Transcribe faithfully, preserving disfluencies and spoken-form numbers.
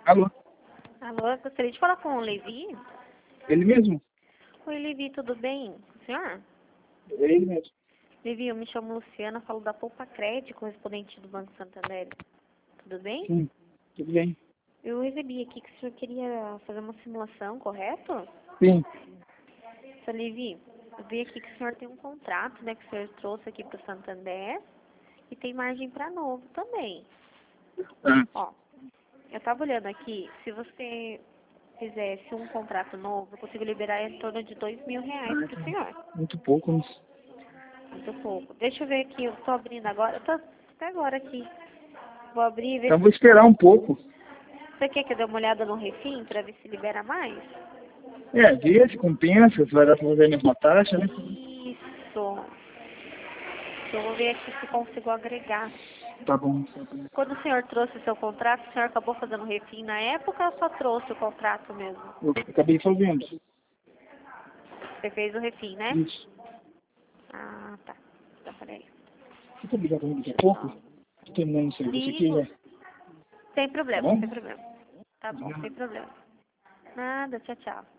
Alô? Alô, gostaria de falar com o Levi. Ele mesmo? Oi, Levi, tudo bem? Senhor? É ele mesmo. Levi, eu me chamo Luciana, falo da Poupa Crédito, correspondente do Banco Santander. Tudo bem? Sim, tudo bem. Eu recebi aqui que o senhor queria fazer uma simulação, correto? Sim. Seu Levi, eu vi aqui que o senhor tem um contrato, né, que o senhor trouxe aqui para o Santander e tem margem para novo também. Ah, Ó, eu tava olhando aqui, se você fizesse um contrato novo, eu consigo liberar em torno de dois mil reais para o senhor. muito pouco, mas... Muito pouco. Deixa eu ver aqui, eu tô abrindo agora, eu tô até agora aqui. Vou abrir e ver Então se... vou esperar um pouco. Você quer que eu dê uma olhada no refim para ver se libera mais? É, vê se compensa, se vai dar pra fazer a mesma taxa, né? Isso. Eu vou ver aqui se consigo agregar. Tá bom. Quando o senhor trouxe o seu contrato, o senhor acabou fazendo refim na época ou só trouxe o contrato mesmo? Eu acabei fazendo. Você fez o refim, né? Isso. Ah, tá. Então, peraí. Você tá ligado daqui a pouco? Tô terminando o serviço aqui Ligo. já. Sem Tá problema, bom? sem problema. Tá bom, sem problema. Nada, tchau, tchau.